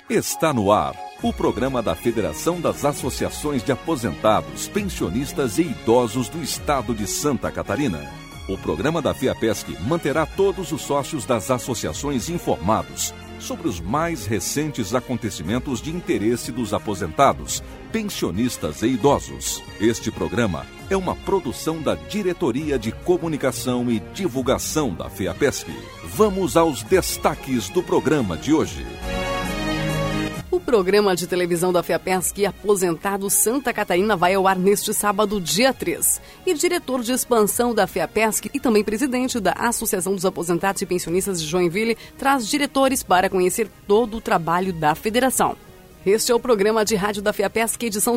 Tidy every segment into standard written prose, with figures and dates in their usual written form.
Está no ar o programa da Federação das Associações de Aposentados, Pensionistas e Idosos do Estado de Santa Catarina. O programa da FEAPESC manterá todos os sócios das associações informados sobre os mais recentes acontecimentos de interesse dos aposentados, pensionistas e idosos. Este programa é uma produção da Diretoria de Comunicação e Divulgação da FEAPESC. Vamos aos destaques do programa de hoje. O programa de televisão da FEAPESC Aposentado Santa Catarina vai ao ar neste sábado, dia 3. E diretor de expansão da FEAPESC e também presidente da Associação dos Aposentados e Pensionistas de Joinville traz diretores para conhecer todo o trabalho da federação. Este é o programa de rádio da FEAPESC, edição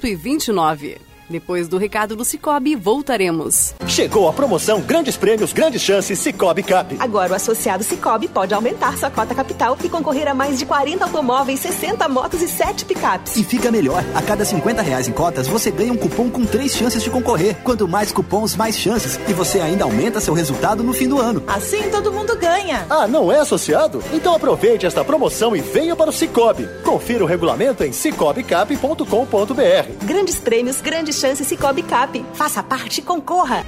129. Depois do recado do Cicobi, voltaremos. Chegou a promoção Grandes Prêmios, Grandes Chances Cicobi Cap. Agora o associado Cicobi pode aumentar sua cota capital e concorrer a mais de 40 automóveis, 60 motos e 7 picapes. E fica melhor, a cada R$50 em cotas você ganha um cupom com 3 chances de concorrer. Quanto mais cupons, mais chances. E você ainda aumenta seu resultado no fim do ano. Assim todo mundo ganha. Ah, não é associado? Então aproveite esta promoção e venha para o Cicobi. Confira o regulamento em cicobicap.com.br. Grandes Prêmios, Grandes Chance Cicobi Cap. Faça parte e concorra.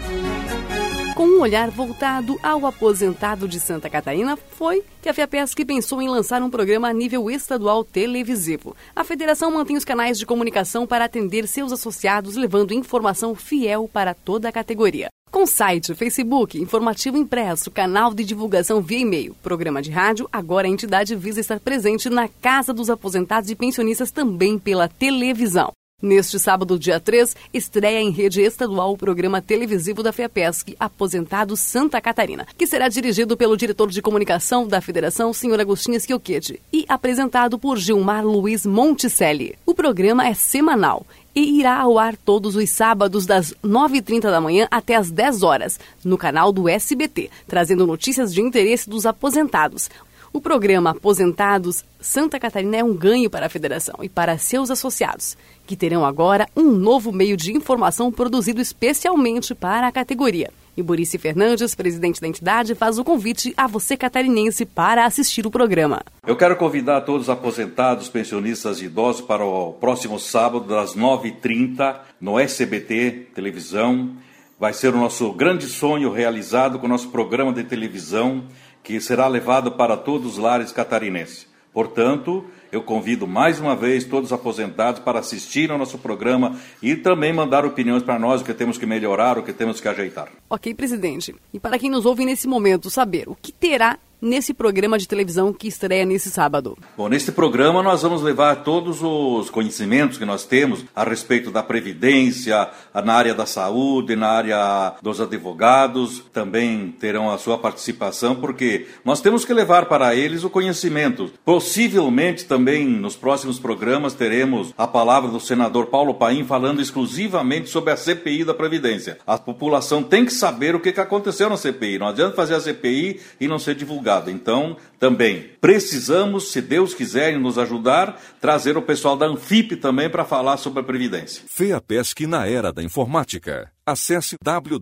Com um olhar voltado ao aposentado de Santa Catarina, foi que a FEAPESC pensou em lançar um programa a nível estadual televisivo. A federação mantém os canais de comunicação para atender seus associados, levando informação fiel para toda a categoria. Com site, Facebook, informativo impresso, canal de divulgação via e-mail, programa de rádio, agora a entidade visa estar presente na Casa dos Aposentados e Pensionistas também pela televisão. Neste sábado, dia 3, estreia em rede estadual o programa televisivo da FEAPESC Aposentado Santa Catarina, que será dirigido pelo diretor de comunicação da federação, Sr. Agostinho Schiochetti, e apresentado por Gilmar Luiz Monticelli. O programa é semanal e irá ao ar todos os sábados das 9h30 da manhã até as 10 horas, no canal do SBT, trazendo notícias de interesse dos aposentados. O programa Aposentados Santa Catarina é um ganho para a federação e para seus associados, que terão agora um novo meio de informação produzido especialmente para a categoria. E Borício Fernandes, presidente da entidade, faz o convite a você catarinense para assistir o programa. Eu quero convidar todos os aposentados, pensionistas e idosos para o próximo sábado, das 9h30, no SBT Televisão. Vai ser o nosso grande sonho realizado com o nosso programa de televisão, que será levado para todos os lares catarinenses. Portanto, eu convido mais uma vez todos os aposentados para assistir ao nosso programa e também mandar opiniões para nós, o que temos que melhorar, o que temos que ajeitar. Ok, presidente. E para quem nos ouve nesse momento, saber o que terá nesse programa de televisão que estreia nesse sábado? Bom, neste programa nós vamos levar todos os conhecimentos que nós temos a respeito da Previdência, na área da saúde, na área dos advogados, também terão a sua participação, porque nós temos que levar para eles o conhecimento. Possivelmente também nos próximos programas teremos a palavra do senador Paulo Paim falando exclusivamente sobre a CPI da Previdência. A população tem que saber o que aconteceu na CPI. Não adianta fazer a CPI e não ser divulgado. Então, também precisamos, se Deus quiser nos ajudar, trazer o pessoal da Anfip também para falar sobre a Previdência. FEAPESC na era da informática. Acesse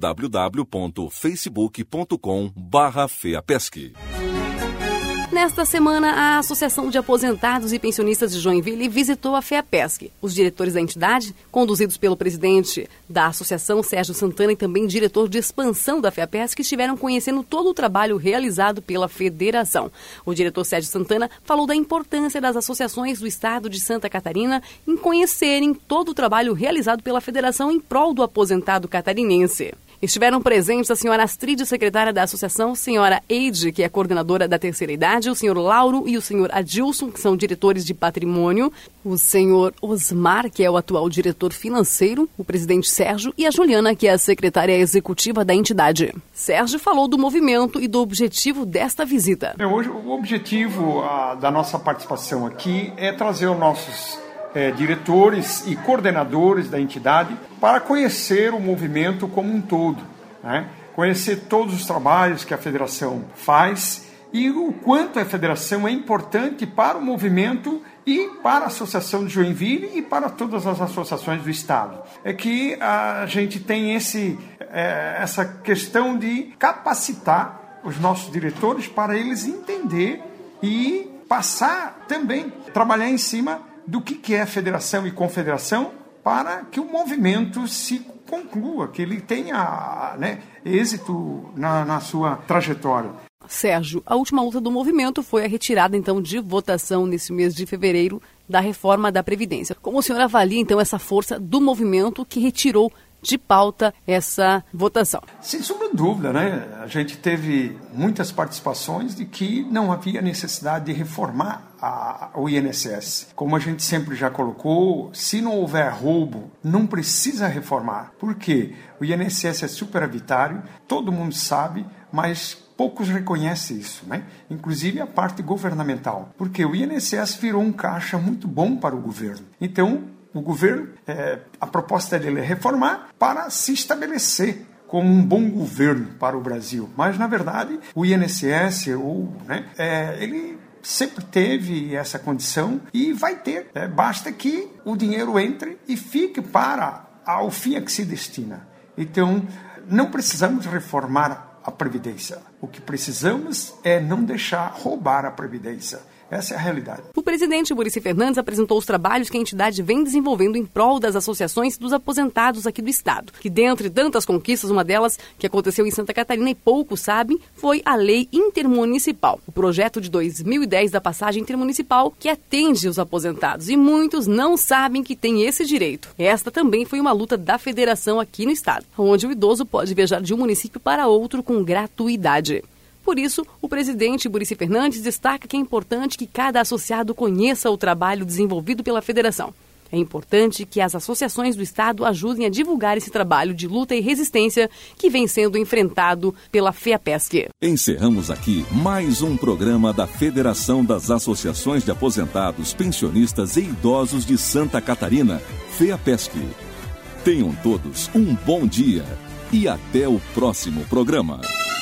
www.facebook.com/FEAPESC. Nesta semana, a Associação de Aposentados e Pensionistas de Joinville visitou a FEAPESC. Os diretores da entidade, conduzidos pelo presidente da associação, Sérgio Santana, e também diretor de expansão da FEAPESC, estiveram conhecendo todo o trabalho realizado pela federação. O diretor Sérgio Santana falou da importância das associações do estado de Santa Catarina em conhecerem todo o trabalho realizado pela federação em prol do aposentado catarinense. Estiveram presentes a senhora Astrid, secretária da associação, a senhora Eide, que é coordenadora da terceira idade, o senhor Lauro e o senhor Adilson, que são diretores de patrimônio, o senhor Osmar, que é o atual diretor financeiro, o presidente Sérgio, e a Juliana, que é a secretária executiva da entidade. Sérgio falou do movimento e do objetivo desta visita. Hoje, o objetivo da nossa participação aqui é trazer os nossos diretores e coordenadores da entidade para conhecer o movimento como um todo, né? Conhecer todos os trabalhos que a federação faz e o quanto a federação é importante para o movimento e para a Associação de Joinville e para todas as associações do Estado. É que a gente tem essa questão de capacitar os nossos diretores para eles entender e passar também, trabalhar em cima do que é federação e confederação para que o movimento se conclua, que ele tenha, né, êxito na sua trajetória. Sérgio, a última luta do movimento foi a retirada, então, de votação nesse mês de fevereiro da reforma da Previdência. Como o senhor avalia, então, essa força do movimento que retirou de pauta essa votação? Sem sombra de dúvida, né? A gente teve muitas participações de que não havia necessidade de reformar o INSS. Como a gente sempre já colocou, se não houver roubo, não precisa reformar. Por quê? O INSS é superavitário, todo mundo sabe, mas poucos reconhecem isso, né? Inclusive a parte governamental. Porque o INSS virou um caixa muito bom para o governo. Então, o governo, a proposta dele é reformar para se estabelecer como um bom governo para o Brasil. Mas, na verdade, o INSS, ele sempre teve essa condição e vai ter. Basta que o dinheiro entre e fique para ao fim a que se destina. Então, não precisamos reformar a Previdência. O que precisamos é não deixar roubar a Previdência. Essa é a realidade. O presidente Muricy Fernandes apresentou os trabalhos que a entidade vem desenvolvendo em prol das associações dos aposentados aqui do estado, que dentre tantas conquistas, uma delas que aconteceu em Santa Catarina e poucos sabem, foi a Lei Intermunicipal, o projeto de 2010 da passagem intermunicipal que atende os aposentados e muitos não sabem que tem esse direito. Esta também foi uma luta da federação aqui no estado, onde o idoso pode viajar de um município para outro com gratuidade. Por isso, o presidente Muricy Fernandes destaca que é importante que cada associado conheça o trabalho desenvolvido pela federação. É importante que as associações do estado ajudem a divulgar esse trabalho de luta e resistência que vem sendo enfrentado pela FEAPESC. Encerramos aqui mais um programa da Federação das Associações de Aposentados, Pensionistas e Idosos de Santa Catarina, FEAPESC. Tenham todos um bom dia e até o próximo programa.